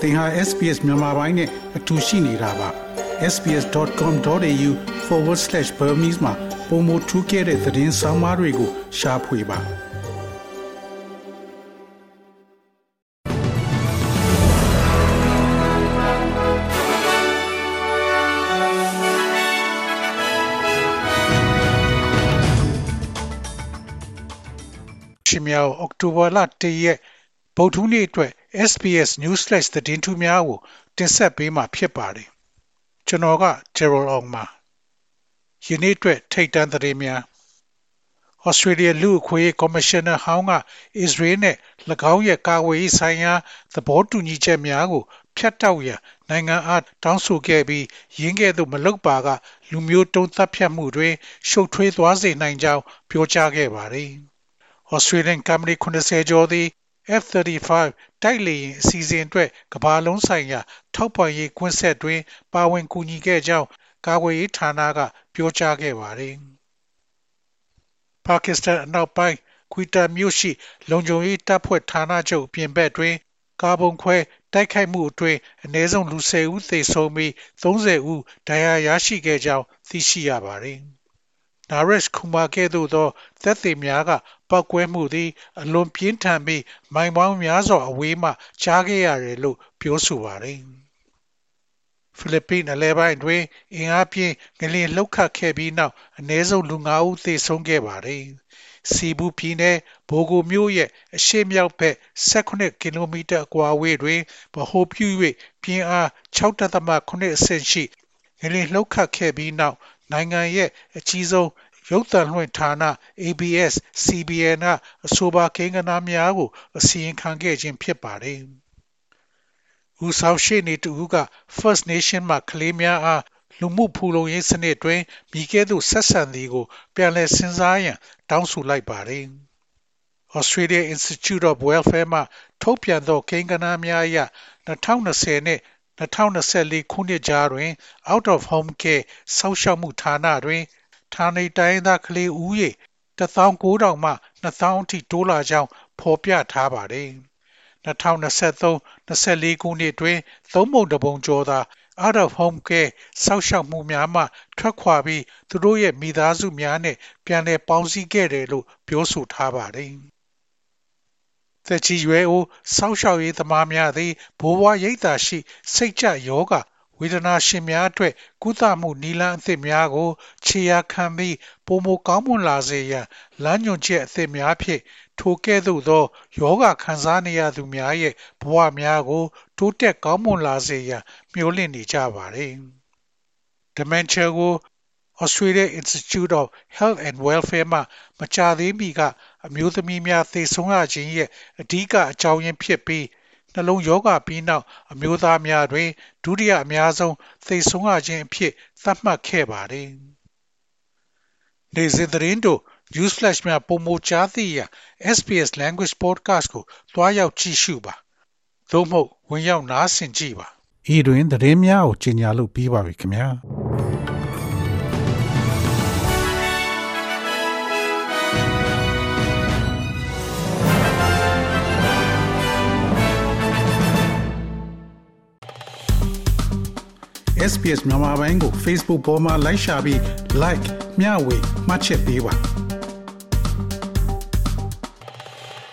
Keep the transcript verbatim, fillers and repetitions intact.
သင်ဟာ S B S မြန်မာပိုင်းနဲ့အတူရှိနေတာပါ s b s dot com dot a u forward slash burmese မှာပုံမထူးခဲ့တဲ့သတင်းစာမားတွေကိုရှားဖွေပါရှင်မြောက်အောက်တိုဘာလတရက်ဗုဒ္ဓဟူးနေ့အတွက် S B S News Flash သတင်းထူးများကိုတင်ဆက်ပေးမှာဖြစ်ပါတယ်ကျွန်တော်က Gerald Ong ပါယနေ့အတွက်ထိတ်တန့်သတင်းများ Australia လူ့အခွင့်အရေး Commissioner ဟောင်းက Israel နဲ့၎င်းရဲ့ကာကွယ်ရေးဆိုင်ရာသဘောတူညီချက်များကိုဖျက်တောက်ရန်နိုင်ငံအားတောင်းဆိုခဲ့ပြီးရင်းကဲ့သို့မလုပ်ပါကလူမျိုးတုံးသတ်ဖြတ်မှုတွင်ရှုပ်ထွေးသွားစေနိုင်ကြောင်းပြောကြားခဲ့ပါတယ်Australian Company ခုနှစ်ဆယ်ကျော်သည် F thirty-five တိုက်လေယာဉ်အစီအစဉ်အတွက်ကမ္ဘာလုံးဆိုင်ရာထောက်ပံ့ရေးကွင်းဆက်တွင်ပါဝင်ကူညီခဲ့ကြောင်းကာကွယ်ရေးဌာနကပြောကြားခဲ့ပါတယ်။ Pakistan အနောက်ပိုင်း Quetta မြို့ရှိလုံခြုံရေးတပ်ဖွဲ့ဌာနချုပ်ပြင်ပတွင်ကာဗုံခွဲတိုက်ခိုက်မှုအတွင်းအနည်းဆုံးလူtenဦးသေဆုံးပြီးthirtyဦးဒဏ်ရာရရှိခဲ့ကြောင်းသိရှိရပါတယ်။ Naresh Kumar ကဲ့သို့သောသက်သေများကပောက်ကွဲမှုသည်အလွန်ပြင်းထန်ပြီးမိုင်ပေါင်းများစွာအဝေးမှကြားခဲ့ရတယ်လို့ပြောဆိုပါတယ်။ ဖိလစ်ပိအလဲပိုင်းတွင်အင်အားပြင်းငလျင်လှုပ်ခတ်ခဲ့ပြီးနောက်အနည်းဆုံးလူfiveဦးသေဆုံးခဲ့ပါတယ်။ စီဘူပြည်နယ်ဘိုဂိုမြို့ရဲ့အရှေ့မြောက်ဘက်seventeenကီလိုမီတာအကွာအဝေးတွင်ဗဟိုပြု၍ပြင်းအားsix point seven အဆင့်ရှိငလျင်လှုပ်ခတ်ခဲ့ပြီးနောက်နိုင်ငံရဲ့အကြီးဆုံးရုပ်သံလွှင့်ဌာန A B S C B N ကအဆိုပါကိန်းဂဏန်းများကိုအစီရင်ခံခဲ့ခြင်းဖြစ်ပါတယ်။ဦးဆောင်ရှေ့နေတဦးက First Nation မှကလေးများအားလူမှုဖူလုံရေးစနစ်တွင်မိကဲ့သို့ဆက်ဆံသည်ကိုပြန်လည်စဉ်းစားရန်တောင်းဆိုလိုက်ပါတယ်။ Australia Institute of Welfare မှထုတ်ပြန်သောကိန်းဂဏန်းများအရtwenty twentyနှင့်twenty twenty-fourခုနှစ်ကြားတွင် Out of Home Care စောင့်ရှောက်မှုဌာနတွင်ဌာနေတိုင်းရင်းသားကလေးဦးရေone thousand nine hundredမှtwo thousandအထိတိုးလာကြောင်းဖော်ပြထားပါတယ်။twenty twenty-three twenty-fourခုနှစ်တွင်သုံးပုံတစ်ပုံကျော်သာ Out of Home Care စောင့်ရှောက်မှုများမှထွက်ခွာပြီးသူတို့ရဲ့မိသားစုများနဲ့ပြန်လည်ပေါင်းစည်းခဲ့တယ်လို့ပြောဆိုထားပါတယ်။သက်ကြီးရွယ်အိုစောင့်ရှောက်ရေးသမားများသည်ဘိုးဘွားရိပ်သာရှိစိတ်ကြရောဂါဝေဒနာရှင်များအတွက်ကုသမှုနည်းလမ်းအသစ်များကိုခြေရာခံပြီးပိုမိုကောင်းမွန်လာစေရန်လမ်းညွှန်ချက်အသစ်များဖြင့်ထိုကဲ့သို့သောရောဂါခံစားနေရသူများရဲ့ဘဝများကိုတိုးတက်ကောင်းမွန်လာစေရန်မျှော်လင့်နေကြပါတယ်။ Dementia ကို Australia Institute of Health and Welfare မှမကြာသေးမီကအမျိုးသမီးများသေဆုံးရခြင်းရဲ့အဓိကအကြောင်းရင်းဖြစ်ပြီးနှလုံးရောဂါပြီးနောက်အမျိုးသားများတွင်ဒုတိယအများဆုံးသေဆုံးရခြင်းအဖြစ်သတ်မှတ်ခဲ့ပါတယ်။နေ့စဉ်သတင်းတို့ News Flash များပုံမကြားသိရန် S B S Language Podcast ကိုတွားရောက်ကြည့်ရှုပါသို့မဟုတ်ဝင်ရောက်နားဆင်ကြည့်ပါဤတွင်သတင်းများကိုကြီးညာလို့ပြီးပါပြီခင်ဗျာS B S မြန်မာပိုင်းကို Facebook ပေါ်မှာ like ရှာပြီး like မျှဝေမှတ်ချက်ပေးပါ